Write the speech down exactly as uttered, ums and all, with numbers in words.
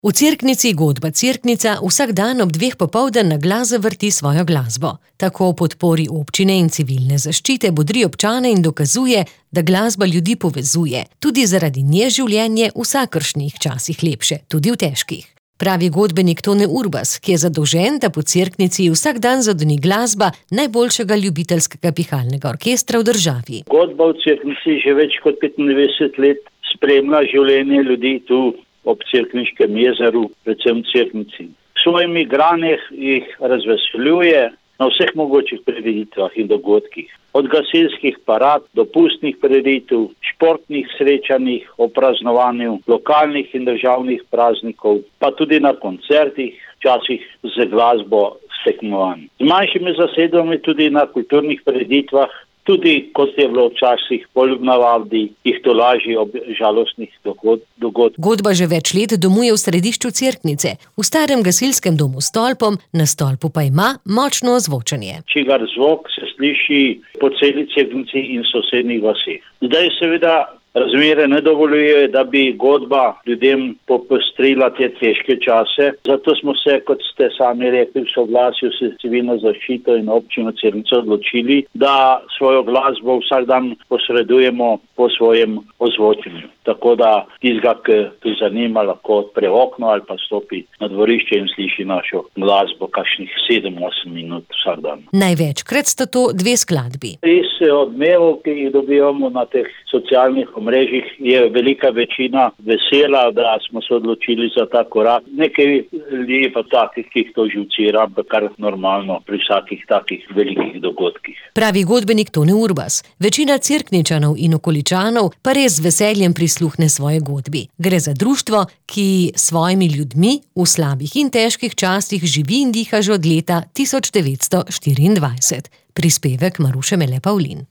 V Cerknici godba Cerknica vsak dan ob dveh popoldan na glas zavrti svojo glasbo. Tako v podpori občine in civilne zaščite bodri občane in dokazuje, da glasba ljudi povezuje. Tudi zaradi nje življenje v vsakršnih časih lepše, tudi v težkih. Pravi godbenik Tone Urbas, ki je zadolžen, da po Cerknici vsak dan zadoni glasba najboljšega ljubiteljskega pihalnega orkestra v državi. Godba v Cerknici že več kot petindvajset let spremlja življenje ljudi tu ob Cerkniškem jezeru, predvsem v Cerknici. V svojimi graneh jih razveseljuje na vseh mogočih prireditvah in dogodkih. Od gasilskih parad do pustnih prireditev, športnih srečanjih, o praznovanju lokalnih in državnih praznikov, pa tudi na koncertih, včasih z glasbo tekmovanj. Z manjšimi zasedbami tudi na kulturnih prireditvah, tudi kot je bilo včasih bolj navadi, jih tolaži ob žalostnih dogodkih. Godba že več let domuje v središču Cerknice, v starem gasilskem domu s stolpom, na stolpu pa ima močno ozvočenje. Čigar zvok se sliši po celi Cerknici in sosednjih vaseh. Zdaj seveda razmere ne dovoljujejo, da bi godba ljudem popestrila te težke čase. Zato smo se, kot ste sami rekli, v soglasju s civilno zaščito in občino Cerknica odločili, da svojo glasbo vsak dan posredujemo po svojem ozvočenju. Tako da tistega, ki tu zanima, lahko odpre okno ali pa stopi na dvorišče in sliši našo glasbo kakšnih sedem osem minut vsak dan. Največkrat sta to dve skladbi. Res odmevov, ki jih dobivamo na teh socialnih omrežjih, je velika večina vesela, da smo se odločili za ta korak. Nekaj ljudi pa takih, ki jih to živcira, kar normalno pri vsakih takih velikih dogodkih. Pravi godbenik Tone Urbas. Večina Cerkničanov in okoličanov pa res z veseljem prisluhne svoje godbi. Gre za društvo, ki s svojimi ljudmi v slabih in težkih časih živi in diha že od leta tisoč devetsto štiriindvajset. Prispevek Maruše Mele Pavlin.